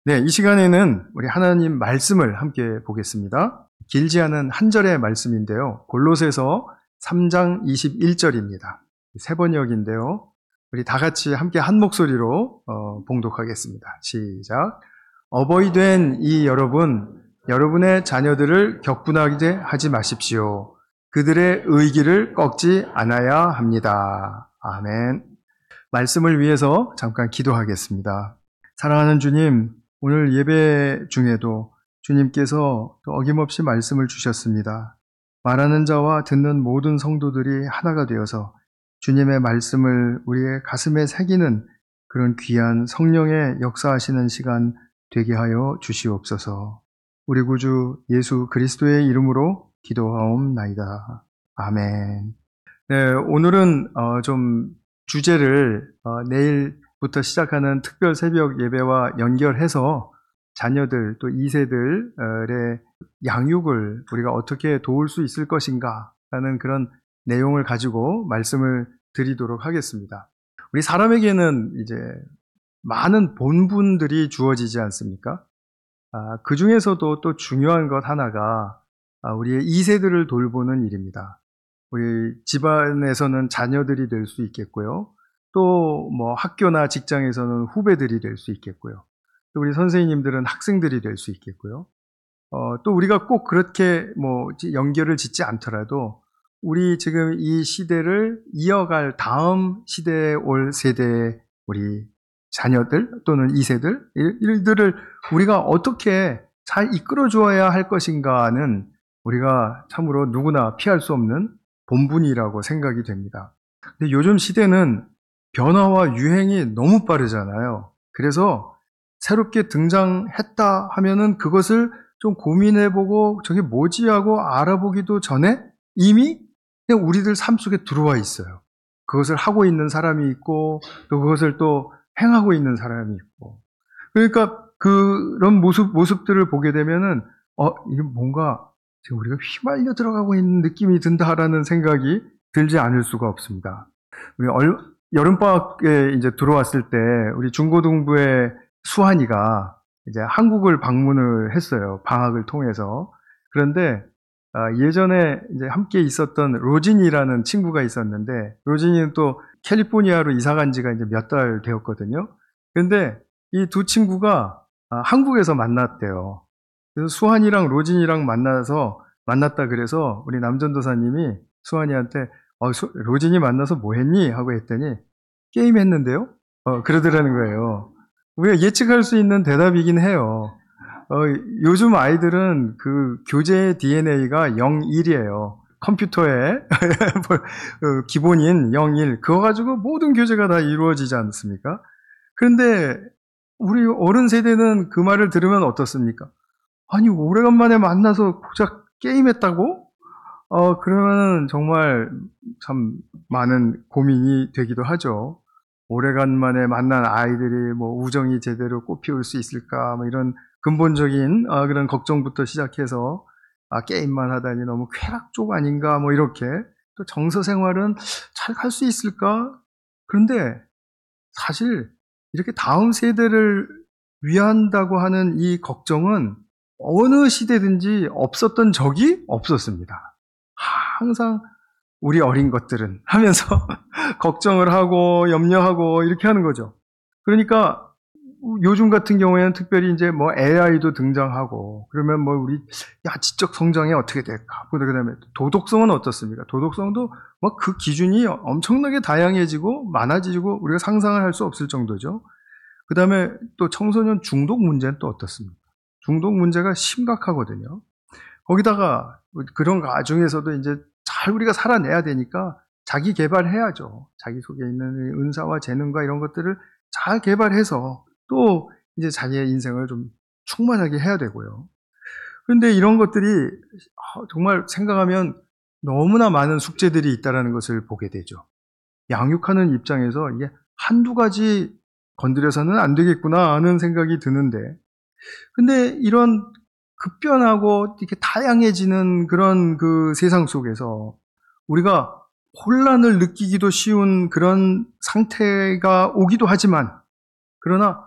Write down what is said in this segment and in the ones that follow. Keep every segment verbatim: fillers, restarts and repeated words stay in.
네, 이 시간에는 우리 하나님 말씀을 함께 보겠습니다. 길지 않은 한 절의 말씀인데요. 골로새서 삼 장 이십일 절입니다. 세 번역인데요. 우리 다 같이 함께 한 목소리로 어, 봉독하겠습니다. 시작. 어버이 된 이 여러분, 여러분의 자녀들을 격분하게 하지 마십시오. 그들의 의기를 꺾지 않아야 합니다. 아멘. 말씀을 위해서 잠깐 기도하겠습니다. 사랑하는 주님, 오늘 예배 중에도 주님께서 또 어김없이 말씀을 주셨습니다. 말하는 자와 듣는 모든 성도들이 하나가 되어서 주님의 말씀을 우리의 가슴에 새기는 그런 귀한 성령의 역사하시는 시간 되게 하여 주시옵소서. 우리 구주 예수 그리스도의 이름으로 기도하옵나이다. 아멘. 네, 오늘은 어, 좀 주제를 어, 내일부터 시작하는 특별 새벽 예배와 연결해서 자녀들 또 이 세들의 양육을 우리가 어떻게 도울 수 있을 것인가 라는 그런 내용을 가지고 말씀을 드리도록 하겠습니다. 우리 사람에게는 이제 많은 본분들이 주어지지 않습니까? 아, 그 중에서도 또 중요한 것 하나가 아, 우리의 이 세들을 돌보는 일입니다. 우리 집안에서는 자녀들이 될 수 있겠고요. 또 뭐 학교나 직장에서는 후배들이 될 수 있겠고요. 또 우리 선생님들은 학생들이 될 수 있겠고요. 어, 또 우리가 꼭 그렇게 뭐 연결을 짓지 않더라도 우리 지금 이 시대를 이어갈 다음 시대에 올 세대의 우리 자녀들 또는 이 세들 이들을 우리가 어떻게 잘 이끌어 주어야 할 것인가는 우리가 참으로 누구나 피할 수 없는 본분이라고 생각이 됩니다. 근데 요즘 시대는 변화와 유행이 너무 빠르잖아요. 그래서 새롭게 등장했다 하면은 그것을 좀 고민해보고 저게 뭐지 하고 알아보기도 전에 이미 그냥 우리들 삶 속에 들어와 있어요. 그것을 하고 있는 사람이 있고 또 그것을 또 행하고 있는 사람이 있고. 그러니까 그런 모습, 모습들을 보게 되면은 어, 이게 뭔가 지금 우리가 휘말려 들어가고 있는 느낌이 든다라는 생각이 들지 않을 수가 없습니다. 우리 얼, 여름방학에 이제 들어왔을 때 우리 중고등부의 수환이가 이제 한국을 방문을 했어요. 방학을 통해서. 그런데 아, 예전에 이제 함께 있었던 로진이라는 친구가 있었는데 로진이는 또 캘리포니아로 이사 간 지가 이제 몇 달 되었거든요. 그런데 이 두 친구가 아, 한국에서 만났대요. 그래서 수환이랑 로진이랑 만나서 만났다 그래서 우리 남전도사님이 수환이한테 어, 수, 로진이 만나서 뭐 했니? 하고 했더니 게임 했는데요? 어, 그러더라는 거예요. 우리가 예측할 수 있는 대답이긴 해요. 어, 요즘 아이들은 그 교재의 디엔에이가 영, 일이에요. 컴퓨터의 기본인 영, 일. 그거 가지고 모든 교재가 다 이루어지지 않습니까? 그런데 우리 어른 세대는 그 말을 들으면 어떻습니까? 아니, 오래간만에 만나서 고작 게임했다고? 어, 그러면 정말 참 많은 고민이 되기도 하죠. 오래간만에 만난 아이들이 뭐 우정이 제대로 꽃피울 수 있을까, 뭐 이런 근본적인 아, 그런 걱정부터 시작해서 아, 게임만 하다니 너무 쾌락족 아닌가, 뭐 이렇게 또 정서 생활은 잘 갈 수 있을까? 그런데 사실 이렇게 다음 세대를 위한다고 하는 이 걱정은 어느 시대든지 없었던 적이 없었습니다. 항상 우리 어린 것들은 하면서 걱정을 하고 염려하고 이렇게 하는 거죠. 그러니까 요즘 같은 경우에는 특별히 이제 뭐 에이아이도 등장하고 그러면 뭐 우리 야 지적 성장이 어떻게 될까? 그다음에 도덕성은 어떻습니까? 도덕성도 뭐 그 기준이 엄청나게 다양해지고 많아지고 우리가 상상을 할 수 없을 정도죠. 그다음에 또 청소년 중독 문제는 또 어떻습니까? 중독 문제가 심각하거든요. 거기다가 그런 가중에서도 이제 잘 우리가 살아내야 되니까 자기 개발해야죠. 자기 속에 있는 은사와 재능과 이런 것들을 잘 개발해서 또 이제 자기의 인생을 좀 충만하게 해야 되고요. 그런데 이런 것들이 정말 생각하면 너무나 많은 숙제들이 있다는 것을 보게 되죠. 양육하는 입장에서 이게 한두 가지 건드려서는 안 되겠구나 하는 생각이 드는데 근데 이런 급변하고 이렇게 다양해지는 그런 그 세상 속에서 우리가 혼란을 느끼기도 쉬운 그런 상태가 오기도 하지만 그러나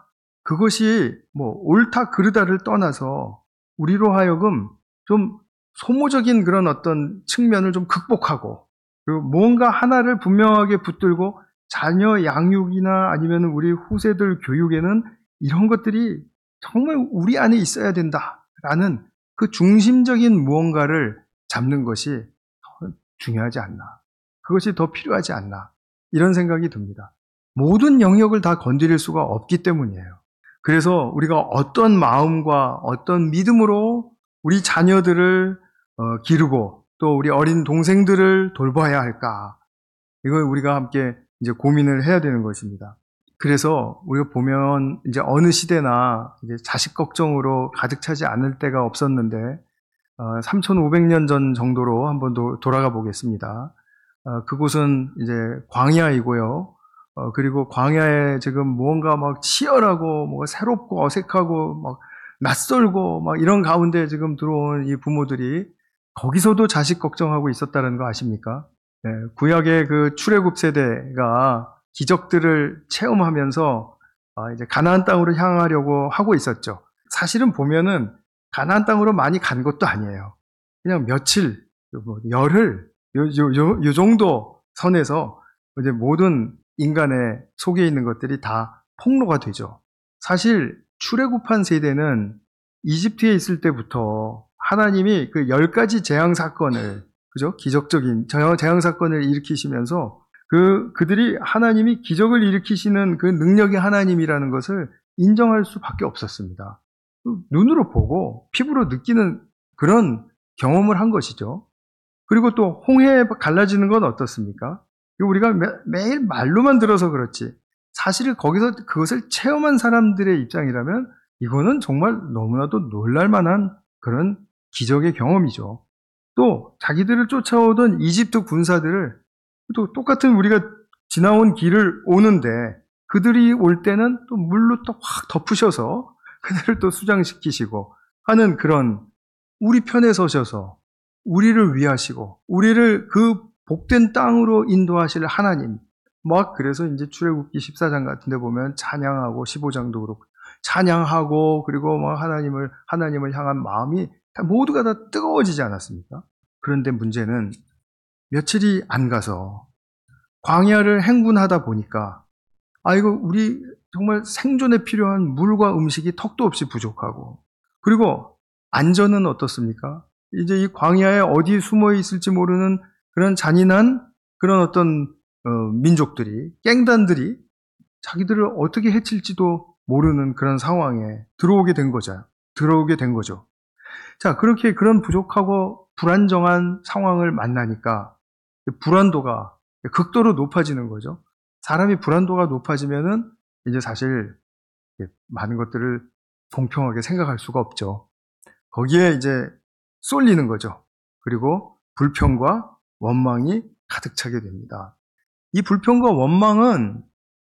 그것이 뭐 옳다 그르다를 떠나서 우리로 하여금 좀 소모적인 그런 어떤 측면을 좀 극복하고, 그리고 뭔가 하나를 분명하게 붙들고 자녀 양육이나 아니면 우리 후세들 교육에는 이런 것들이 정말 우리 안에 있어야 된다라는 그 중심적인 무언가를 잡는 것이 더 중요하지 않나, 그것이 더 필요하지 않나, 이런 생각이 듭니다. 모든 영역을 다 건드릴 수가 없기 때문이에요. 그래서 우리가 어떤 마음과 어떤 믿음으로 우리 자녀들을 어, 기르고 또 우리 어린 동생들을 돌봐야 할까, 이걸 우리가 함께 이제 고민을 해야 되는 것입니다. 그래서 우리가 보면 이제 어느 시대나 이제 자식 걱정으로 가득 차지 않을 때가 없었는데, 어, 삼천오백 년 전 정도로 한번 도, 돌아가 보겠습니다. 어, 그곳은 이제 광야이고요. 어, 그리고 광야에 지금 무언가 막 치열하고 뭐 새롭고 어색하고 막 낯설고 막 이런 가운데 지금 들어온 이 부모들이 거기서도 자식 걱정하고 있었다는 거 아십니까? 네, 구약의 그 출애굽 세대가 기적들을 체험하면서 아, 이제 가나안 땅으로 향하려고 하고 있었죠. 사실은 보면은 가나안 땅으로 많이 간 것도 아니에요. 그냥 며칠, 뭐 열흘, 요, 요, 요, 요 정도 선에서 이제 모든 인간의 속에 있는 것들이 다 폭로가 되죠. 사실 출애굽한 세대는 이집트에 있을 때부터 하나님이 그 열 가지 재앙 사건을, 그죠? 기적적인 재앙 사건을 일으키시면서 그, 그들이 하나님이 기적을 일으키시는 그 능력의 하나님이라는 것을 인정할 수밖에 없었습니다. 눈으로 보고 피부로 느끼는 그런 경험을 한 것이죠. 그리고 또 홍해 갈라지는 건 어떻습니까? 우리가 매, 매일 말로만 들어서 그렇지 사실 거기서 그것을 체험한 사람들의 입장이라면 이거는 정말 너무나도 놀랄만한 그런 기적의 경험이죠. 또 자기들을 쫓아오던 이집트 군사들을 또 똑같은 우리가 지나온 길을 오는데 그들이 올 때는 또 물로 또 확 덮으셔서 그들을 또 수장시키시고 하는 그런, 우리 편에 서셔서 우리를 위하시고 우리를 그 복된 땅으로 인도하실 하나님, 막 그래서 이제 출애굽기 십사 장 같은 데 보면 찬양하고 십오 장도 그렇고 찬양하고 그리고 뭐 하나님을 하나님을 향한 마음이 다 모두가 다 뜨거워지지 않았습니까? 그런데 문제는 며칠이 안 가서 광야를 행군하다 보니까 아 이거 우리 정말 생존에 필요한 물과 음식이 턱도 없이 부족하고, 그리고 안전은 어떻습니까? 이제 이 광야에 어디 숨어 있을지 모르는 그런 잔인한 그런 어떤 어, 민족들이, 깽단들이 자기들을 어떻게 해칠지도 모르는 그런 상황에 들어오게 된 거죠. 들어오게 된 거죠. 자, 그렇게 그런 부족하고 불안정한 상황을 만나니까 불안도가 극도로 높아지는 거죠. 사람이 불안도가 높아지면은 이제 사실 많은 것들을 공평하게 생각할 수가 없죠. 거기에 이제 쏠리는 거죠. 그리고 불평과 원망이 가득 차게 됩니다. 이 불평과 원망은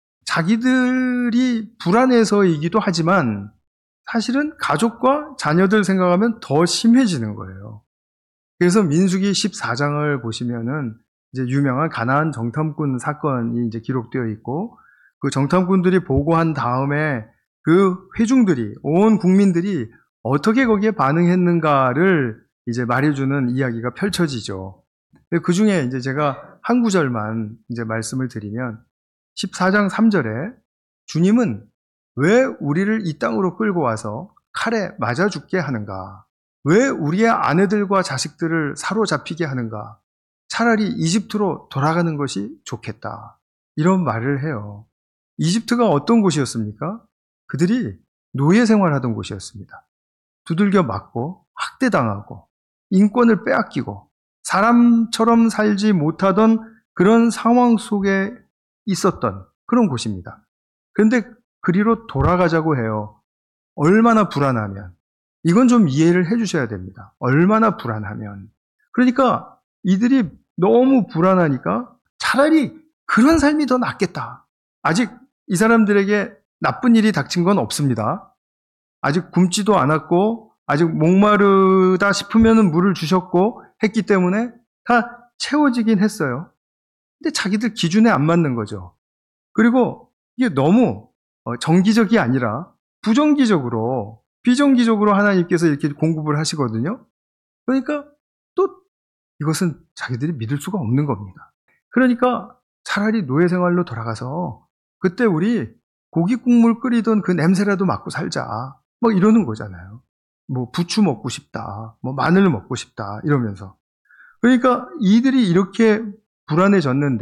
자기들이 불안해서이기도 하지만 사실은 가족과 자녀들 생각하면 더 심해지는 거예요. 그래서 민수기 십사 장을 보시면은 이제 유명한 가나안 정탐꾼 사건이 이제 기록되어 있고, 그 정탐꾼들이 보고한 다음에 그 회중들이, 온 국민들이 어떻게 거기에 반응했는가를 이제 말해주는 이야기가 펼쳐지죠. 그 중에 이제 제가 한 구절만 이제 말씀을 드리면, 십사 장 삼 절에 주님은 왜 우리를 이 땅으로 끌고 와서 칼에 맞아 죽게 하는가? 왜 우리의 아내들과 자식들을 사로잡히게 하는가? 차라리 이집트로 돌아가는 것이 좋겠다. 이런 말을 해요. 이집트가 어떤 곳이었습니까? 그들이 노예 생활하던 곳이었습니다. 두들겨 맞고 학대당하고 인권을 빼앗기고 사람처럼 살지 못하던 그런 상황 속에 있었던 그런 곳입니다. 그런데 그리로 돌아가자고 해요. 얼마나 불안하면, 이건 좀 이해를 해주셔야 됩니다. 얼마나 불안하면. 그러니까 이들이 너무 불안하니까 차라리 그런 삶이 더 낫겠다. 아직 이 사람들에게 나쁜 일이 닥친 건 없습니다. 아직 굶지도 않았고 아직 목마르다 싶으면 물을 주셨고 했기 때문에 다 채워지긴 했어요. 근데 자기들 기준에 안 맞는 거죠. 그리고 이게 너무 정기적이 아니라 부정기적으로, 비정기적으로 하나님께서 이렇게 공급을 하시거든요. 그러니까 또 이것은 자기들이 믿을 수가 없는 겁니다. 그러니까 차라리 노예 생활로 돌아가서 그때 우리 고기 국물 끓이던 그 냄새라도 맡고 살자. 뭐 이러는 거잖아요. 뭐 부추 먹고 싶다. 뭐 마늘 먹고 싶다. 이러면서. 그러니까 이들이 이렇게 불안해졌는데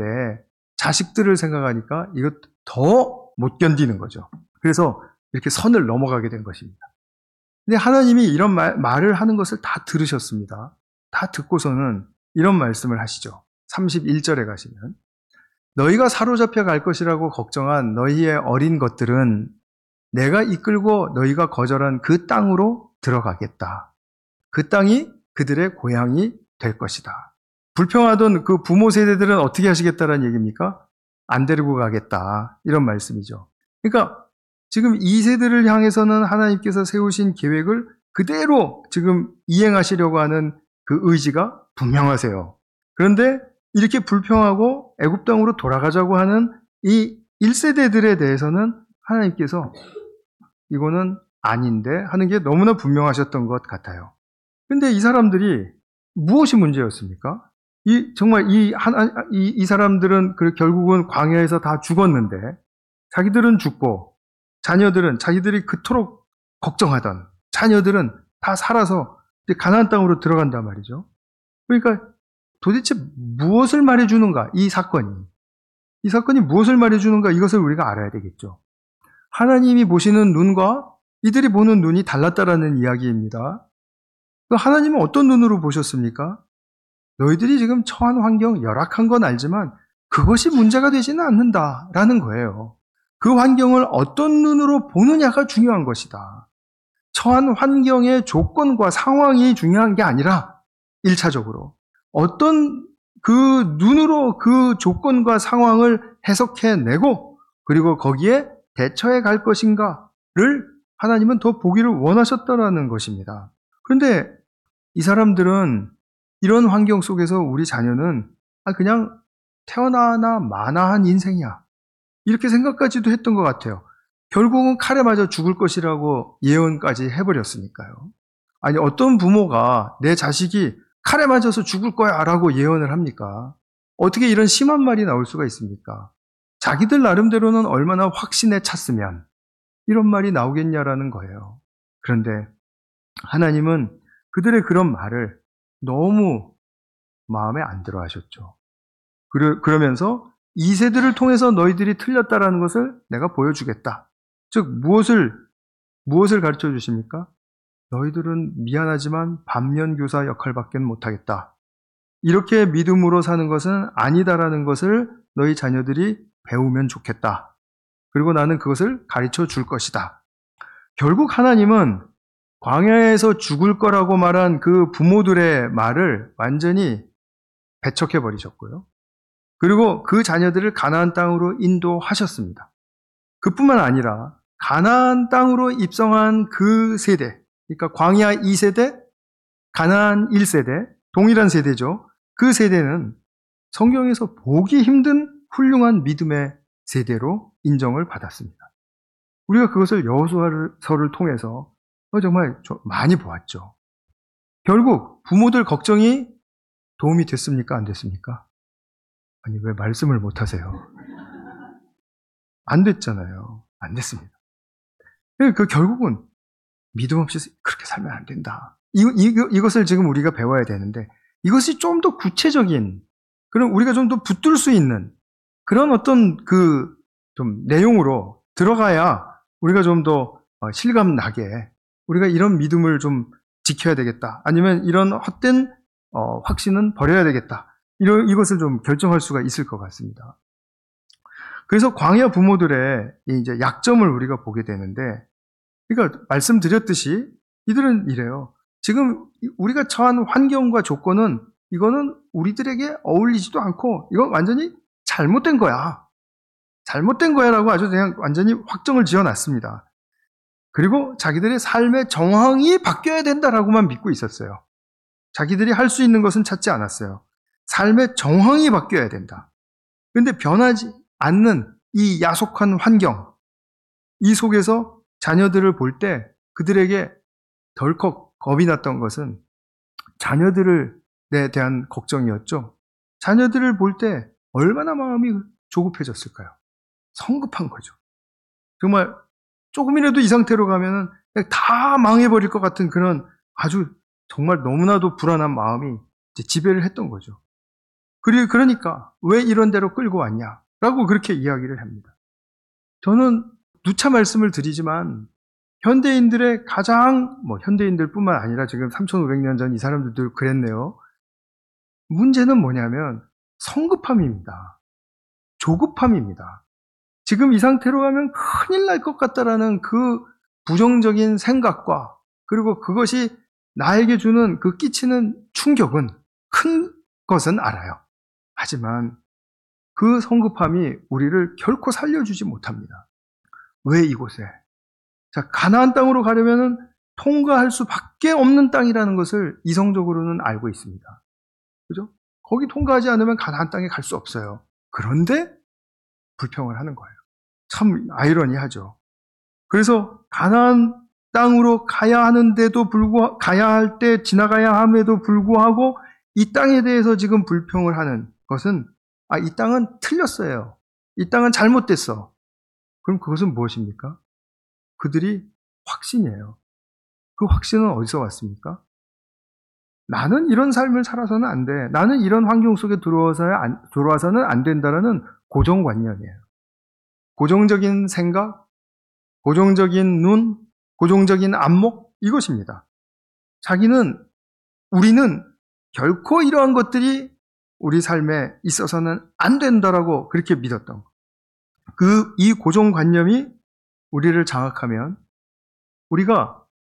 자식들을 생각하니까 이것 더 못 견디는 거죠. 그래서 이렇게 선을 넘어가게 된 것입니다. 근데 하나님이 이런 말, 말을 하는 것을 다 들으셨습니다. 다 듣고서는 이런 말씀을 하시죠. 삼십일 절에 가시면 너희가 사로잡혀 갈 것이라고 걱정한 너희의 어린 것들은 내가 이끌고 너희가 거절한 그 땅으로 들어가겠다. 그 땅이 그들의 고향이 될 것이다. 불평하던 그 부모 세대들은 어떻게 하시겠다는 얘기입니까? 안 데리고 가겠다. 이런 말씀이죠. 그러니까 지금 이 세대를 향해서는 하나님께서 세우신 계획을 그대로 지금 이행하시려고 하는 그 의지가 분명하세요. 그런데 이렇게 불평하고 애굽 땅으로 돌아가자고 하는 이 일 세대들에 대해서는 하나님께서 이거는 아닌데 하는 게 너무나 분명하셨던 것 같아요. 근데 이 사람들이 무엇이 문제였습니까? 이, 정말 이, 하나, 이, 이 사람들은 그 결국은 광야에서 다 죽었는데 자기들은 죽고 자녀들은 자기들이 그토록 걱정하던 자녀들은 다 살아서 이제 가나안 땅으로 들어간단 말이죠. 그러니까 도대체 무엇을 말해주는가? 이 사건이. 이 사건이 무엇을 말해주는가? 이것을 우리가 알아야 되겠죠. 하나님이 보시는 눈과 이들이 보는 눈이 달랐다라는 이야기입니다. 하나님은 어떤 눈으로 보셨습니까? 너희들이 지금 처한 환경 열악한 건 알지만 그것이 문제가 되지는 않는다라는 거예요. 그 환경을 어떤 눈으로 보느냐가 중요한 것이다. 처한 환경의 조건과 상황이 중요한 게 아니라 일 차적으로 어떤 그 눈으로 그 조건과 상황을 해석해내고 그리고 거기에 대처해 갈 것인가를 하나님은 더 보기를 원하셨다라는 것입니다. 그런데 이 사람들은 이런 환경 속에서 우리 자녀는 그냥 태어나나 마나한 인생이야. 이렇게 생각까지도 했던 것 같아요. 결국은 칼에 맞아 죽을 것이라고 예언까지 해버렸으니까요. 아니 어떤 부모가 내 자식이 칼에 맞아서 죽을 거야 라고 예언을 합니까? 어떻게 이런 심한 말이 나올 수가 있습니까? 자기들 나름대로는 얼마나 확신에 찼으면 이런 말이 나오겠냐라는 거예요. 그런데 하나님은 그들의 그런 말을 너무 마음에 안 들어 하셨죠. 그러면서 이 세대를 통해서 너희들이 틀렸다라는 것을 내가 보여주겠다. 즉 무엇을 무엇을 가르쳐 주십니까? 너희들은 미안하지만 반면교사 역할밖에 못하겠다. 이렇게 믿음으로 사는 것은 아니다라는 것을 너희 자녀들이 배우면 좋겠다. 그리고 나는 그것을 가르쳐 줄 것이다. 결국 하나님은 광야에서 죽을 거라고 말한 그 부모들의 말을 완전히 배척해 버리셨고요. 그리고 그 자녀들을 가나안 땅으로 인도하셨습니다. 그뿐만 아니라 가나안 땅으로 입성한 그 세대, 그러니까 광야 이 세대, 가나안 일 세대, 동일한 세대죠. 그 세대는 성경에서 보기 힘든 훌륭한 믿음의 세대로 인정을 받았습니다. 우리가 그것을 여호수아서를 통해서 정말 많이 보았죠. 결국 부모들 걱정이 도움이 됐습니까? 안 됐습니까? 아니 왜 말씀을 못 하세요? 안 됐잖아요. 안 됐습니다. 그 결국은 믿음 없이 그렇게 살면 안 된다. 이, 이, 이것을 지금 우리가 배워야 되는데 이것이 좀 더 구체적인 그런 우리가 좀 더 붙들 수 있는 그런 어떤 그 좀 내용으로 들어가야 우리가 좀 더 실감 나게 우리가 이런 믿음을 좀 지켜야 되겠다. 아니면 이런 헛된 어, 확신은 버려야 되겠다. 이런 이것을 좀 결정할 수가 있을 것 같습니다. 그래서 광야 부모들의 이제 약점을 우리가 보게 되는데, 그러니까 말씀드렸듯이 이들은 이래요. 지금 우리가 처한 환경과 조건은 이거는 우리들에게 어울리지도 않고 이건 완전히 잘못된 거야. 잘못된 거야라고 아주 그냥 완전히 확정을 지어놨습니다. 그리고 자기들의 삶의 정황이 바뀌어야 된다라고만 믿고 있었어요. 자기들이 할 수 있는 것은 찾지 않았어요. 삶의 정황이 바뀌어야 된다. 그런데 변하지 않는 이 야속한 환경, 이 속에서 자녀들을 볼 때 그들에게 덜컥 겁이 났던 것은 자녀들에 대한 걱정이었죠. 자녀들을 볼 때 얼마나 마음이 조급해졌을까요? 성급한 거죠. 정말 조금이라도 이 상태로 가면은 다 망해버릴 것 같은 그런 아주 정말 너무나도 불안한 마음이 이제 지배를 했던 거죠. 그리고 그러니까 왜 이런 데로 끌고 왔냐라고 그렇게 이야기를 합니다. 저는 누차 말씀을 드리지만 현대인들의 가장 뭐 현대인들뿐만 아니라 지금 삼천오백 년 전 이 사람들도 그랬네요. 문제는 뭐냐면 성급함입니다. 조급함입니다. 지금 이 상태로 가면 큰일 날 것 같다라는 그 부정적인 생각과 그리고 그것이 나에게 주는 그 끼치는 충격은 큰 것은 알아요. 하지만 그 성급함이 우리를 결코 살려주지 못합니다. 왜 이곳에? 자, 가나안 땅으로 가려면은 통과할 수밖에 없는 땅이라는 것을 이성적으로는 알고 있습니다. 그죠? 거기 통과하지 않으면 가나안 땅에 갈 수 없어요. 그런데 불평을 하는 거예요. 참 아이러니하죠. 그래서 가나안 땅으로 가야 하는데도 불구하고 가야 할 때 지나가야 함에도 불구하고 이 땅에 대해서 지금 불평을 하는 것은 아, 이 땅은 틀렸어요. 이 땅은 잘못됐어. 그럼 그것은 무엇입니까? 그들이 확신이에요. 그 확신은 어디서 왔습니까? 나는 이런 삶을 살아서는 안 돼. 나는 이런 환경 속에 들어와서는 안, 들어와서는 안 된다라는 고정관념이에요. 고정적인 생각, 고정적인 눈, 고정적인 안목, 이것입니다. 자기는, 우리는 결코 이러한 것들이 우리 삶에 있어서는 안 된다라고 그렇게 믿었던 것. 그, 이 고정관념이 우리를 장악하면 우리가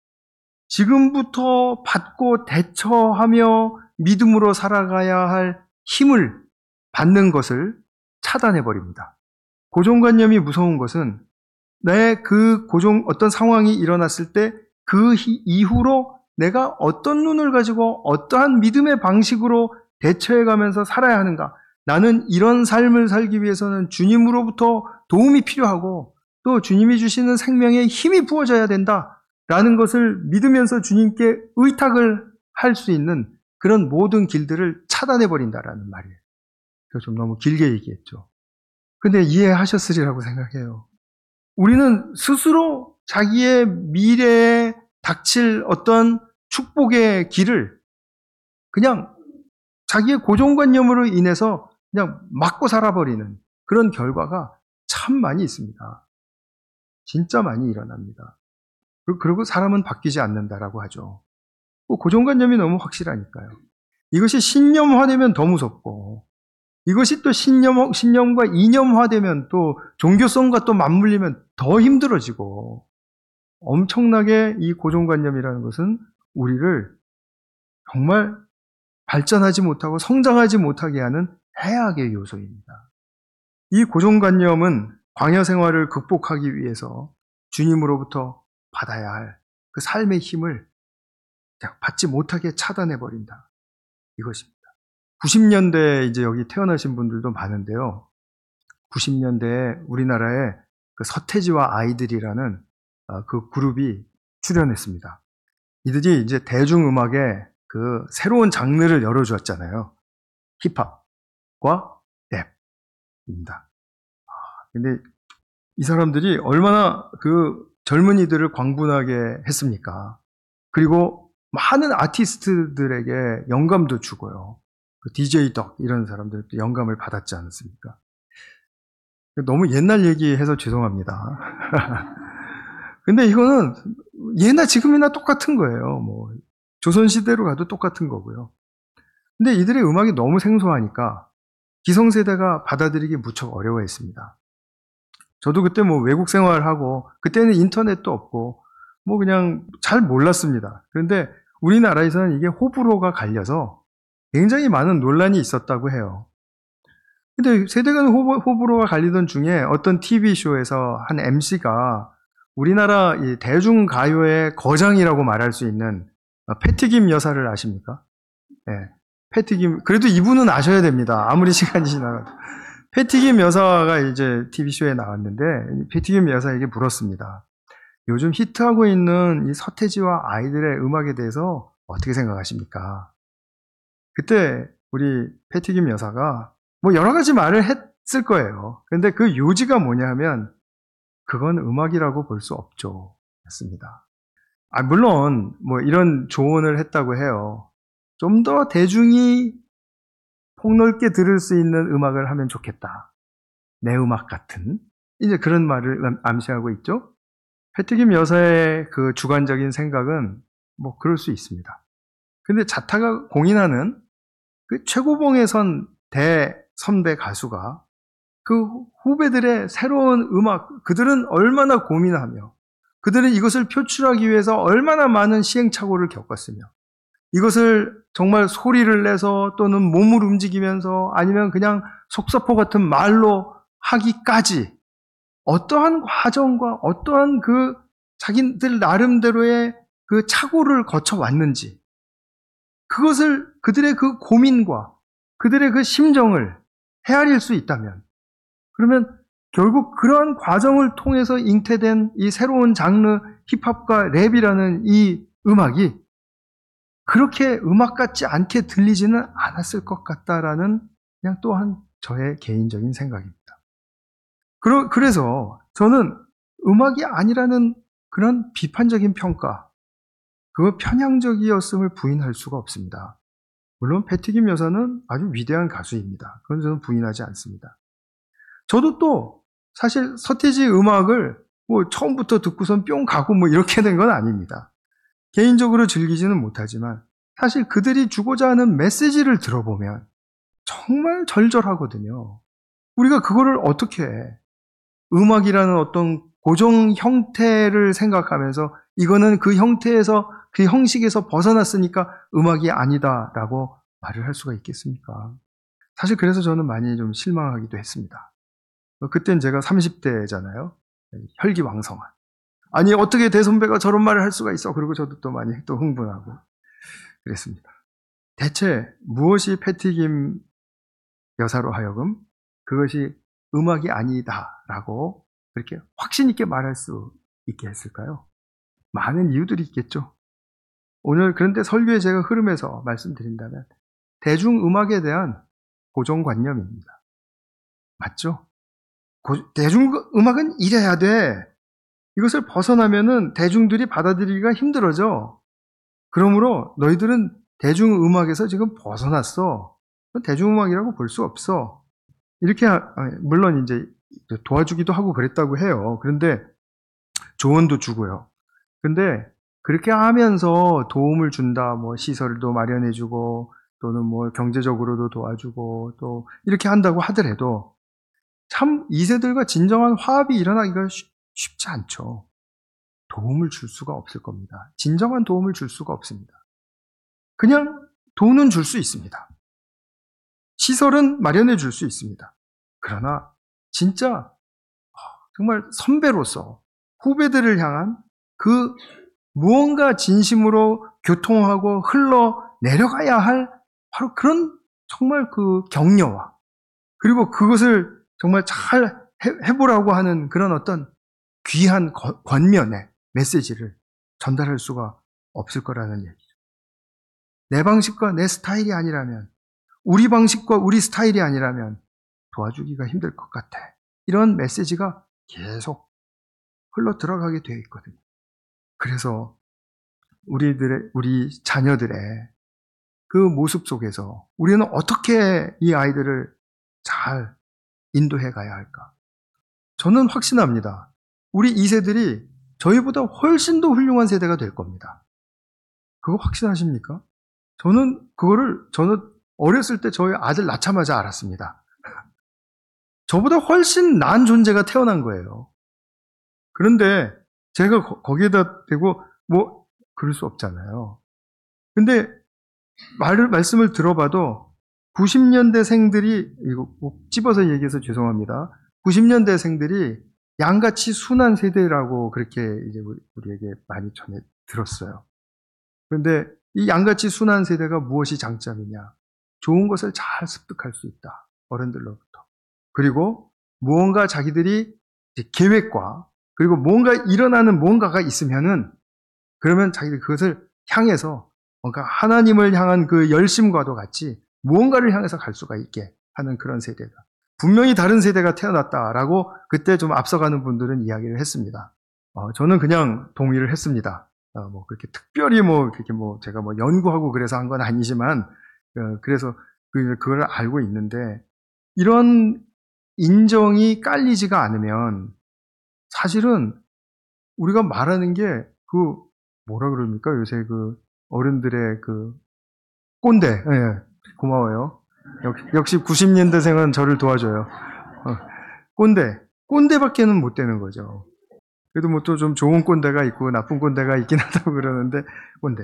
지금부터 받고 대처하며 믿음으로 살아가야 할 힘을 받는 것을 차단해버립니다. 고정관념이 무서운 것은 내 그 고정, 어떤 상황이 일어났을 때 그 이후로 내가 어떤 눈을 가지고 어떠한 믿음의 방식으로 대처해가면서 살아야 하는가. 나는 이런 삶을 살기 위해서는 주님으로부터 도움이 필요하고 또 주님이 주시는 생명에 힘이 부어져야 된다라는 것을 믿으면서 주님께 의탁을 할 수 있는 그런 모든 길들을 차단해버린다라는 말이에요. 그래서 좀 너무 길게 얘기했죠. 근데 이해하셨으리라고 생각해요. 우리는 스스로 자기의 미래에 닥칠 어떤 축복의 길을 그냥 자기의 고정관념으로 인해서 그냥 막고 살아버리는 그런 결과가 참 많이 있습니다. 진짜 많이 일어납니다. 그리고 사람은 바뀌지 않는다라고 하죠. 고정관념이 너무 확실하니까요. 이것이 신념화되면 더 무섭고 이것이 또 신념, 신념과 이념화되면 또 종교성과 또 맞물리면 더 힘들어지고 엄청나게 이 고정관념이라는 것은 우리를 정말 발전하지 못하고 성장하지 못하게 하는 해악의 요소입니다. 이 고정관념은 광야 생활을 극복하기 위해서 주님으로부터 받아야 할 그 삶의 힘을 받지 못하게 차단해버린다. 이것입니다. 구십 년대에 이제 여기 태어나신 분들도 많은데요. 구십 년대에 우리나라에 그 서태지와 아이들이라는 그 그룹이 출연했습니다. 이들이 이제 대중음악의 그 새로운 장르를 열어주었잖아요. 힙합과 랩입니다. 근데 이 사람들이 얼마나 그 젊은이들을 광분하게 했습니까? 그리고 많은 아티스트들에게 영감도 주고요. 그 디제이 덕 이런 사람들도 영감을 받았지 않습니까? 너무 옛날 얘기해서 죄송합니다. 근데 이거는 예나 지금이나 똑같은 거예요. 뭐 조선시대로 가도 똑같은 거고요. 근데 이들의 음악이 너무 생소하니까 기성세대가 받아들이기 무척 어려워했습니다. 저도 그때 뭐 외국 생활하고 그때는 인터넷도 없고 뭐 그냥 잘 몰랐습니다. 그런데 우리나라에서는 이게 호불호가 갈려서 굉장히 많은 논란이 있었다고 해요. 근데 세대 간 호불호가 갈리던 중에 어떤 티비쇼에서 한 엠씨가 우리나라 이 대중가요의 거장이라고 말할 수 있는 패티김 여사를 아십니까? 네. 패티김, 그래도 이분은 아셔야 됩니다. 아무리 시간이 지나가도. 패티김 여사가 이제 티비쇼에 나왔는데, 패티김 여사에게 물었습니다. 요즘 히트하고 있는 이 서태지와 아이들의 음악에 대해서 어떻게 생각하십니까? 그때 우리 패티김 여사가 뭐 여러 가지 말을 했을 거예요. 근데 그 요지가 뭐냐 하면 그건 음악이라고 볼 수 없죠. 였습니다. 아, 물론 뭐 이런 조언을 했다고 해요. 좀 더 대중이 폭넓게 들을 수 있는 음악을 하면 좋겠다. 내 음악 같은 이제 그런 말을 암시하고 있죠. 패티김 여사의 그 주관적인 생각은 뭐 그럴 수 있습니다. 근데 자타가 공인하는 그 최고봉에 선 대선배 가수가 그 후배들의 새로운 음악, 그들은 얼마나 고민하며 그들은 이것을 표출하기 위해서 얼마나 많은 시행착오를 겪었으며 이것을 정말 소리를 내서 또는 몸을 움직이면서 아니면 그냥 속사포 같은 말로 하기까지 어떠한 과정과 어떠한 그 자기들 나름대로의 그 착오를 거쳐왔는지 그것을 그들의 그 고민과 그들의 그 심정을 헤아릴 수 있다면 그러면 결국 그러한 과정을 통해서 잉태된 이 새로운 장르 힙합과 랩이라는 이 음악이 그렇게 음악 같지 않게 들리지는 않았을 것 같다라는 그냥 또한 저의 개인적인 생각입니다. 그래서 저는 음악이 아니라는 그런 비판적인 평가, 그 편향적이었음을 부인할 수가 없습니다. 물론 패티김 여사는 아주 위대한 가수입니다. 그건 저는 부인하지 않습니다. 저도 또 사실 서태지 음악을 뭐 처음부터 듣고선 뿅 가고 뭐 이렇게 된 건 아닙니다. 개인적으로 즐기지는 못하지만 사실 그들이 주고자 하는 메시지를 들어보면 정말 절절하거든요. 우리가 그거를 어떻게 해? 음악이라는 어떤 고정 형태를 생각하면서 이거는 그 형태에서 그 형식에서 벗어났으니까 음악이 아니다라고 말을 할 수가 있겠습니까? 사실 그래서 저는 많이 좀 실망하기도 했습니다. 그땐 제가 삼십 대잖아요. 혈기왕성한. 아니 어떻게 대선배가 저런 말을 할 수가 있어. 그리고 저도 또 많이 또 흥분하고 그랬습니다. 대체 무엇이 패티김 여사로 하여금 그것이 음악이 아니다라고 그렇게 확신 있게 말할 수 있게 했을까요? 많은 이유들이 있겠죠. 오늘 그런데 설교에 제가 흐름에서 말씀드린다면 대중음악에 대한 고정관념입니다. 맞죠? 고, 대중음악은 이래야 돼. 이것을 벗어나면은 대중들이 받아들이기가 힘들어져. 그러므로 너희들은 대중음악에서 지금 벗어났어. 대중음악이라고 볼 수 없어. 이렇게 물론 이제 도와주기도 하고 그랬다고 해요. 그런데 조언도 주고요. 근데 그렇게 하면서 도움을 준다, 뭐 시설도 마련해주고 또는 뭐 경제적으로도 도와주고 또 이렇게 한다고 하더라도 참 이 세들과 진정한 화합이 일어나기가 쉽지 않죠. 도움을 줄 수가 없을 겁니다. 진정한 도움을 줄 수가 없습니다. 그냥 돈은 줄 수 있습니다. 시설은 마련해 줄 수 있습니다. 그러나 진짜 정말 선배로서 후배들을 향한 그 무언가 진심으로 교통하고 흘러 내려가야 할 바로 그런 정말 그 격려와 그리고 그것을 정말 잘 해보라고 하는 그런 어떤 귀한 권면의 메시지를 전달할 수가 없을 거라는 얘기죠. 내 방식과 내 스타일이 아니라면 우리 방식과 우리 스타일이 아니라면 도와주기가 힘들 것 같아. 이런 메시지가 계속 흘러 들어가게 되어 있거든요. 그래서 우리들의, 우리 자녀들의 그 모습 속에서 우리는 어떻게 이 아이들을 잘 인도해 가야 할까? 저는 확신합니다. 우리 이 세들이 저희보다 훨씬 더 훌륭한 세대가 될 겁니다. 그거 확신하십니까? 저는 그거를, 저는 어렸을 때 저희 아들 낳자마자 알았습니다. 저보다 훨씬 나은 존재가 태어난 거예요. 그런데 제가 거, 거기에다 대고 뭐 그럴 수 없잖아요. 근데 말을 말씀을 들어봐도 구십 년대생들이 이거 꼭 집어서 얘기해서 죄송합니다. 구십 년대생들이 양같이 순한 세대라고 그렇게 이제 우리에게 많이 전해 들었어요. 그런데 이 양같이 순한 세대가 무엇이 장점이냐? 좋은 것을 잘 습득할 수 있다. 어른들로부터. 그리고 무언가 자기들이 계획과 그리고 뭔가 일어나는 뭔가가 있으면은 그러면 자기들 그것을 향해서 뭔가 하나님을 향한 그 열심과도 같이 무언가를 향해서 갈 수가 있게 하는 그런 세대다. 분명히 다른 세대가 태어났다라고 그때 좀 앞서가는 분들은 이야기를 했습니다. 어, 저는 그냥 동의를 했습니다. 어, 뭐 그렇게 특별히 뭐 그렇게 뭐 제가 뭐 연구하고 그래서 한 건 아니지만 어, 그래서 그, 그걸 알고 있는데 이런 인정이 깔리지가 않으면 사실은 우리가 말하는 게 그 뭐라 그럽니까? 요새 그 어른들의 그 꼰대. 예, 고마워요. 역, 역시 구십 년대생은 저를 도와줘요. 어, 꼰대. 꼰대밖에는 못 되는 거죠. 그래도 뭐 또 좀 좋은 꼰대가 있고 나쁜 꼰대가 있긴 하다고 그러는데 꼰대.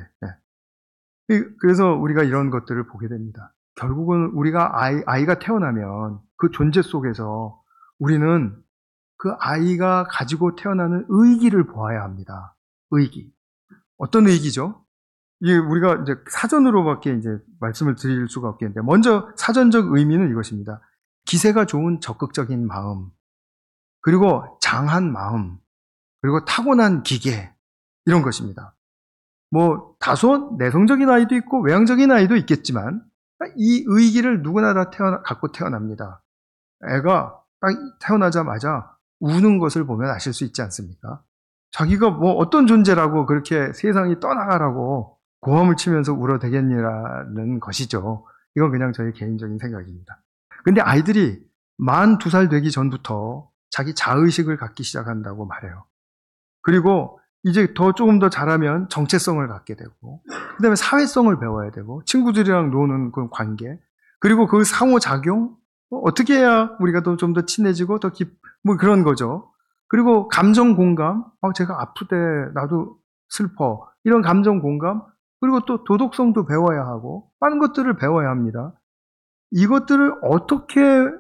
예. 그래서 우리가 이런 것들을 보게 됩니다. 결국은 우리가 아이, 아이가 태어나면 그 존재 속에서 우리는 그 아이가 가지고 태어나는 의기를 보아야 합니다. 의기. 어떤 의기죠? 이게 우리가 이제 사전으로밖에 이제 말씀을 드릴 수가 없겠는데, 먼저 사전적 의미는 이것입니다. 기세가 좋은 적극적인 마음, 그리고 장한 마음, 그리고 타고난 기계, 이런 것입니다. 뭐, 다소 내성적인 아이도 있고, 외향적인 아이도 있겠지만, 이 의기를 누구나 다 태어나, 갖고 태어납니다. 애가 딱 태어나자마자 우는 것을 보면 아실 수 있지 않습니까? 자기가 뭐 어떤 존재라고 그렇게 세상이 떠나가라고 고함을 치면서 울어대겠니라는 것이죠. 이건 그냥 저의 개인적인 생각입니다. 근데 아이들이 만 두 살 되기 전부터 자기 자의식을 갖기 시작한다고 말해요. 그리고 이제 더 조금 더 자라면 정체성을 갖게 되고, 그 다음에 사회성을 배워야 되고, 친구들이랑 노는 그 관계, 그리고 그 상호작용, 어떻게 해야 우리가 더 좀 더 친해지고 더 깊, 뭐 그런 거죠. 그리고 감정 공감, 어, 제가 아프대, 나도 슬퍼, 이런 감정 공감, 그리고 또 도덕성도 배워야 하고, 많은 것들을 배워야 합니다. 이것들을 어떻게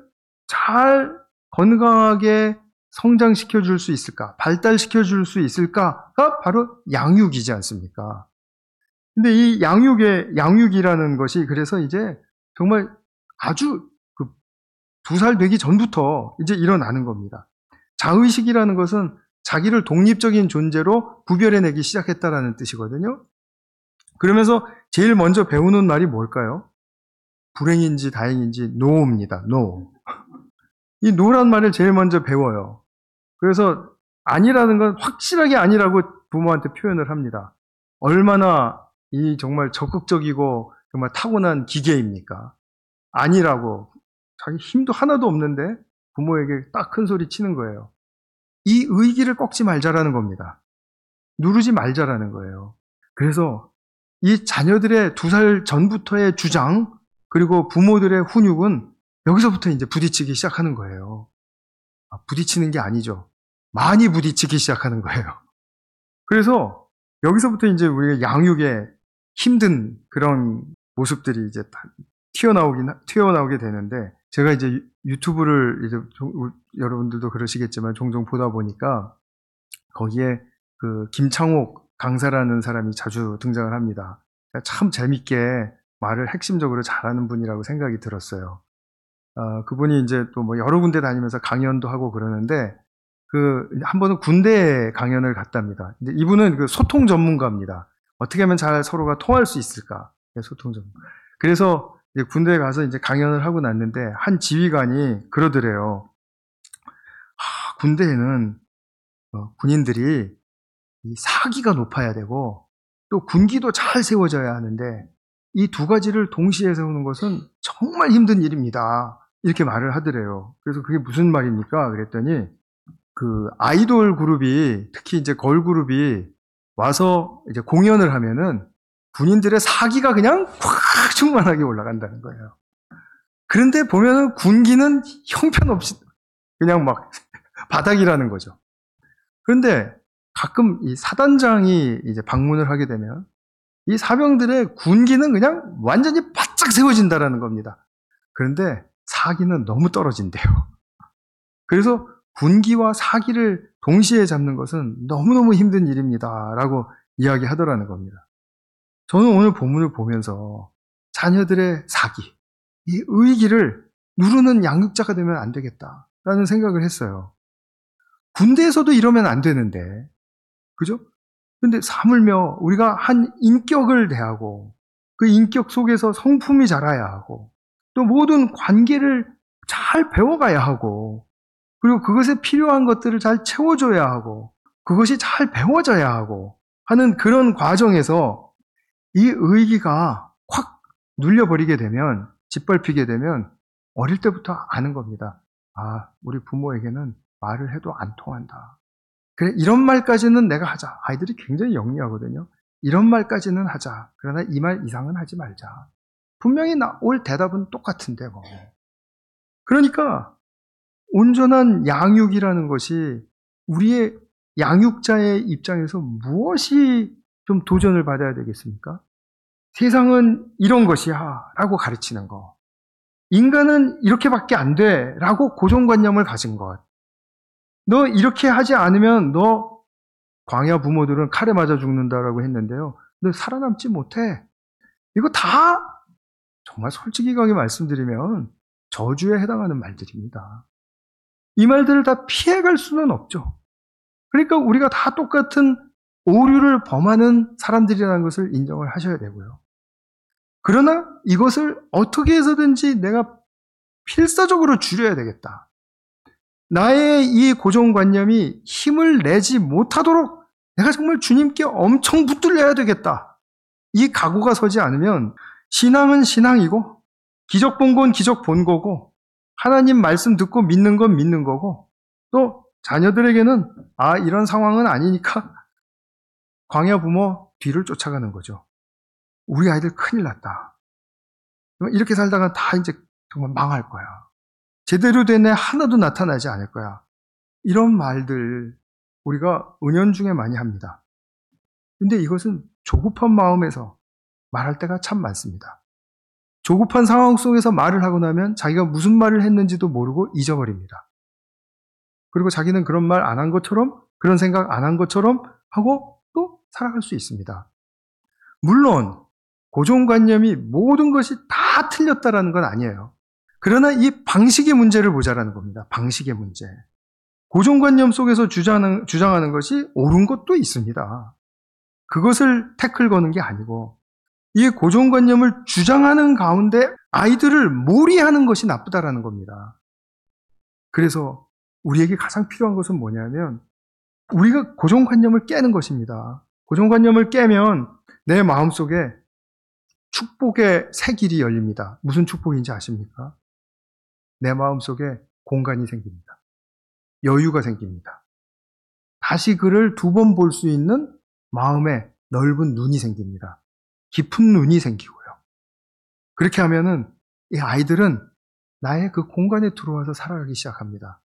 잘 건강하게 성장시켜 줄 수 있을까? 발달시켜 줄 수 있을까가 바로 양육이지 않습니까? 근데 이 양육의, 양육이라는 것이 그래서 이제 정말 아주 그 두 살 되기 전부터 이제 일어나는 겁니다. 자의식이라는 것은 자기를 독립적인 존재로 구별해내기 시작했다라는 뜻이거든요. 그러면서 제일 먼저 배우는 말이 뭘까요? 불행인지 다행인지 노입니다. 노. 이 노란 말을 제일 먼저 배워요. 그래서 아니라는 건 확실하게 아니라고 부모한테 표현을 합니다. 얼마나 이 정말 적극적이고 정말 타고난 기계입니까? 아니라고. 자기 힘도 하나도 없는데 부모에게 딱 큰 소리 치는 거예요. 이 의기를 꺾지 말자라는 겁니다. 누르지 말자라는 거예요. 그래서 이 자녀들의 두 살 전부터의 주장, 그리고 부모들의 훈육은 여기서부터 이제 부딪히기 시작하는 거예요. 아, 부딪히는 게 아니죠. 많이 부딪히기 시작하는 거예요. 그래서 여기서부터 이제 우리가 양육의 힘든 그런 모습들이 이제 다 튀어나오긴, 튀어나오게 되는데, 제가 이제 유튜브를 이제 종, 여러분들도 그러시겠지만 종종 보다 보니까 거기에 그 김창옥 강사라는 사람이 자주 등장을 합니다. 참 재밌게 말을 핵심적으로 잘하는 분이라고 생각이 들었어요. 어, 그분이 이제 또 뭐 여러 군데 다니면서 강연도 하고 그러는데, 그, 한 번은 군대에 강연을 갔답니다. 근데 이분은 그 소통 전문가입니다. 어떻게 하면 잘 서로가 통할 수 있을까? 소통 전문가. 그래서 이제 군대에 가서 이제 강연을 하고 났는데, 한 지휘관이 그러더래요. 아, 군대에는 어, 군인들이 이 사기가 높아야 되고, 또 군기도 잘 세워져야 하는데, 이 두 가지를 동시에 세우는 것은 정말 힘든 일입니다. 이렇게 말을 하더래요. 그래서 그게 무슨 말입니까? 그랬더니, 그 아이돌 그룹이, 특히 이제 걸그룹이 와서 이제 공연을 하면은 군인들의 사기가 그냥 콱 충만하게 올라간다는 거예요. 그런데 보면은 군기는 형편없이 그냥 막 바닥이라는 거죠. 그런데 가끔 이 사단장이 이제 방문을 하게 되면 이 사병들의 군기는 그냥 완전히 바짝 세워진다라는 겁니다. 그런데 사기는 너무 떨어진대요. 그래서 군기와 사기를 동시에 잡는 것은 너무너무 힘든 일입니다. 라고 이야기하더라는 겁니다. 저는 오늘 본문을 보면서 자녀들의 사기, 이 의기를 누르는 양육자가 되면 안 되겠다라는 생각을 했어요. 군대에서도 이러면 안 되는데, 그죠? 근데 사물며 우리가 한 인격을 대하고 그 인격 속에서 성품이 자라야 하고 또 모든 관계를 잘 배워가야 하고 그리고 그것에 필요한 것들을 잘 채워줘야 하고 그것이 잘 배워져야 하고 하는 그런 과정에서 이 의기가 확 눌려버리게 되면 짓밟히게 되면 어릴 때부터 아는 겁니다. 아, 우리 부모에게는 말을 해도 안 통한다. 그래, 이런 말까지는 내가 하자. 아이들이 굉장히 영리하거든요. 이런 말까지는 하자. 그러나 이 말 이상은 하지 말자. 분명히 나올 대답은 똑같은데 뭐. 그러니까 온전한 양육이라는 것이 우리의 양육자의 입장에서 무엇이 좀 도전을 받아야 되겠습니까? 세상은 이런 것이야 라고 가르치는 거. 인간은 이렇게밖에 안 돼 라고 고정관념을 가진 것. 너 이렇게 하지 않으면 너 광야 부모들은 칼에 맞아 죽는다라고 했는데요. 너 살아남지 못해. 이거 다 정말 솔직히 가게 말씀드리면 저주에 해당하는 말들입니다. 이 말들을 다 피해갈 수는 없죠. 그러니까 우리가 다 똑같은 오류를 범하는 사람들이라는 것을 인정을 하셔야 되고요. 그러나 이것을 어떻게 해서든지 내가 필사적으로 줄여야 되겠다. 나의 이 고정관념이 힘을 내지 못하도록 내가 정말 주님께 엄청 붙들려야 되겠다. 이 각오가 서지 않으면 신앙은 신앙이고 기적 본 건 기적 본 거고 하나님 말씀 듣고 믿는 건 믿는 거고 또 자녀들에게는 아 이런 상황은 아니니까 광야 부모 뒤를 쫓아가는 거죠. 우리 아이들 큰일 났다. 이렇게 살다가 다 이제 정말 망할 거야. 제대로 된 애 하나도 나타나지 않을 거야. 이런 말들 우리가 은연중에 많이 합니다. 근데 이것은 조급한 마음에서 말할 때가 참 많습니다. 조급한 상황 속에서 말을 하고 나면 자기가 무슨 말을 했는지도 모르고 잊어버립니다. 그리고 자기는 그런 말 안 한 것처럼 그런 생각 안 한 것처럼 하고 또 살아갈 수 있습니다. 물론 고정관념이 모든 것이 다 틀렸다라는 건 아니에요. 그러나 이 방식의 문제를 보자라는 겁니다. 방식의 문제. 고정관념 속에서 주장하는, 주장하는 것이 옳은 것도 있습니다. 그것을 태클 거는 게 아니고 이 고정관념을 주장하는 가운데 아이들을 몰이하는 것이 나쁘다라는 겁니다. 그래서 우리에게 가장 필요한 것은 뭐냐면 우리가 고정관념을 깨는 것입니다. 고정관념을 깨면 내 마음속에 축복의 새 길이 열립니다. 무슨 축복인지 아십니까? 내 마음속에 공간이 생깁니다. 여유가 생깁니다. 다시 그를 두 번 볼 수 있는 마음의 넓은 눈이 생깁니다. 깊은 눈이 생기고요. 그렇게 하면은 이 아이들은 나의 그 공간에 들어와서 살아가기 시작합니다.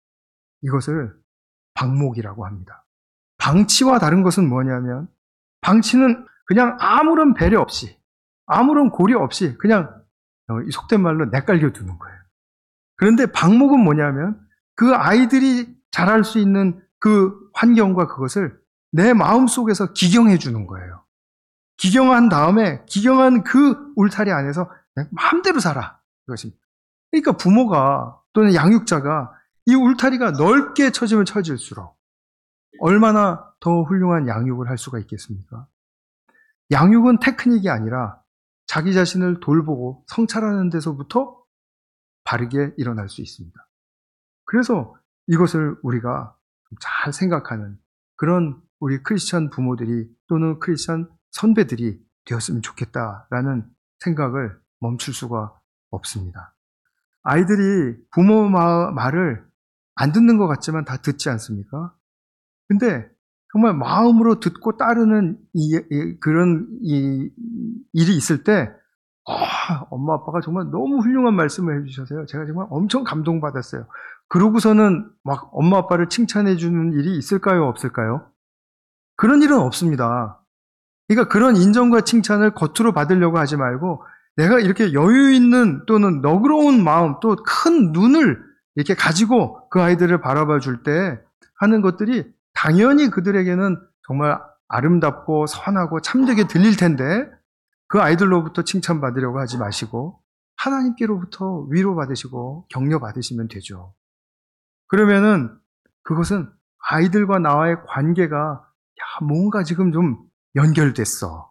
이것을 방목이라고 합니다. 방치와 다른 것은 뭐냐면 방치는 그냥 아무런 배려 없이 아무런 고려 없이 그냥 속된 말로 내깔겨 두는 거예요. 그런데 방목은 뭐냐면 그 아이들이 자랄 수 있는 그 환경과 그것을 내 마음속에서 기경해 주는 거예요. 기경한 다음에 기경한 그 울타리 안에서 마음대로 살아. 이것입니다. 그러니까 부모가 또는 양육자가 이 울타리가 넓게 쳐지면 쳐질수록 얼마나 더 훌륭한 양육을 할 수가 있겠습니까? 양육은 테크닉이 아니라 자기 자신을 돌보고 성찰하는 데서부터 바르게 일어날 수 있습니다. 그래서 이것을 우리가 잘 생각하는 그런 우리 크리스천 부모들이 또는 크리스천 선배들이 되었으면 좋겠다라는 생각을 멈출 수가 없습니다. 아이들이 부모 말을 안 듣는 것 같지만 다 듣지 않습니까? 근데 정말 마음으로 듣고 따르는 이, 이, 그런 이, 일이 있을 때 아, 엄마 아빠가 정말 너무 훌륭한 말씀을 해주셔서요. 제가 정말 엄청 감동받았어요. 그러고서는 막 엄마 아빠를 칭찬해 주는 일이 있을까요? 없을까요? 그런 일은 없습니다. 그러니까 그런 인정과 칭찬을 겉으로 받으려고 하지 말고 내가 이렇게 여유 있는 또는 너그러운 마음 또 큰 눈을 이렇게 가지고 그 아이들을 바라봐 줄 때 하는 것들이 당연히 그들에게는 정말 아름답고 선하고 참되게 들릴 텐데 그 아이들로부터 칭찬받으려고 하지 마시고 하나님께로부터 위로받으시고 격려받으시면 되죠. 그러면은 그것은 아이들과 나와의 관계가 야, 뭔가 지금 좀 연결됐어.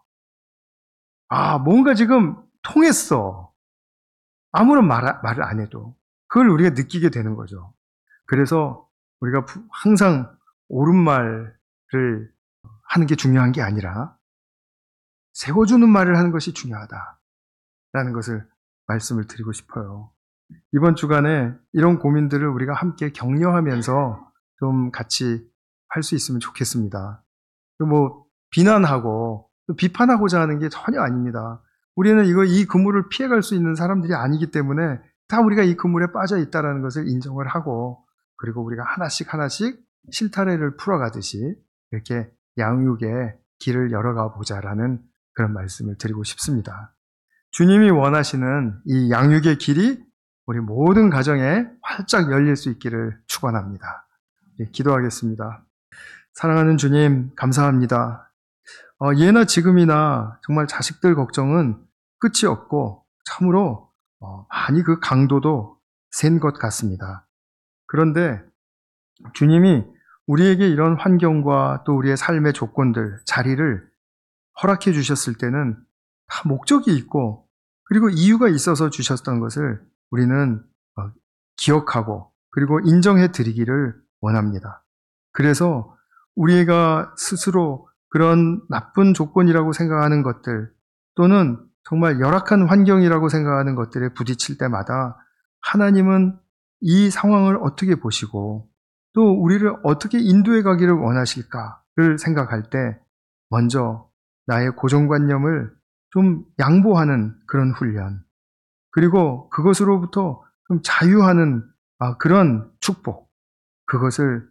아, 뭔가 지금 통했어. 아무런 말, 말을 안 해도. 그걸 우리가 느끼게 되는 거죠. 그래서 우리가 항상 옳은 말을 하는 게 중요한 게 아니라 세워주는 말을 하는 것이 중요하다라는 것을 말씀을 드리고 싶어요. 이번 주간에 이런 고민들을 우리가 함께 격려하면서 좀 같이 할 수 있으면 좋겠습니다. 뭐 비난하고 비판하고자 하는 게 전혀 아닙니다. 우리는 이거 이 그물을 피해갈 수 있는 사람들이 아니기 때문에 다 우리가 이 그물에 빠져 있다는 것을 인정을 하고, 그리고 우리가 하나씩 하나씩 실타래를 풀어가듯이 이렇게 양육의 길을 열어가 보자라는 그런 말씀을 드리고 싶습니다. 주님이 원하시는 이 양육의 길이 우리 모든 가정에 활짝 열릴 수 있기를 축원합니다. 네, 기도하겠습니다. 사랑하는 주님, 감사합니다. 어, 예나 지금이나 정말 자식들 걱정은 끝이 없고 참으로 어, 많이 그 강도도 센 것 같습니다. 그런데 주님이 우리에게 이런 환경과 또 우리의 삶의 조건들, 자리를 허락해 주셨을 때는 다 목적이 있고 그리고 이유가 있어서 주셨던 것을 우리는 어, 기억하고 그리고 인정해 드리기를 원합니다. 그래서 우리가 스스로 그런 나쁜 조건이라고 생각하는 것들 또는 정말 열악한 환경이라고 생각하는 것들에 부딪힐 때마다 하나님은 이 상황을 어떻게 보시고 또 우리를 어떻게 인도해 가기를 원하실까를 생각할 때 먼저 나의 고정관념을 좀 양보하는 그런 훈련, 그리고 그것으로부터 좀 자유하는 그런 축복, 그것을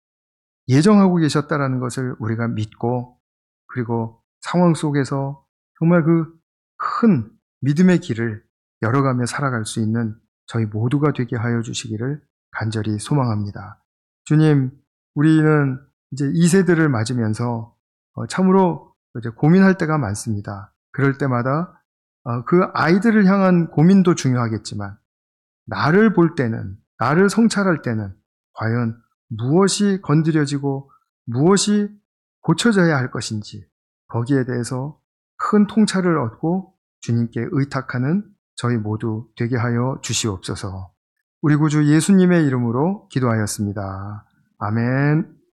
예정하고 계셨다라는 것을 우리가 믿고, 그리고 상황 속에서 정말 그 큰 믿음의 길을 열어가며 살아갈 수 있는 저희 모두가 되게 하여 주시기를 간절히 소망합니다. 주님, 우리는 이제 이 세대를 맞으면서 참으로 이제 고민할 때가 많습니다. 그럴 때마다 그 아이들을 향한 고민도 중요하겠지만 나를 볼 때는, 나를 성찰할 때는 과연 무엇이 건드려지고 무엇이 고쳐져야 할 것인지 거기에 대해서 큰 통찰을 얻고 주님께 의탁하는 저희 모두 되게 하여 주시옵소서. 우리 구주 예수님의 이름으로 기도하였습니다. 아멘.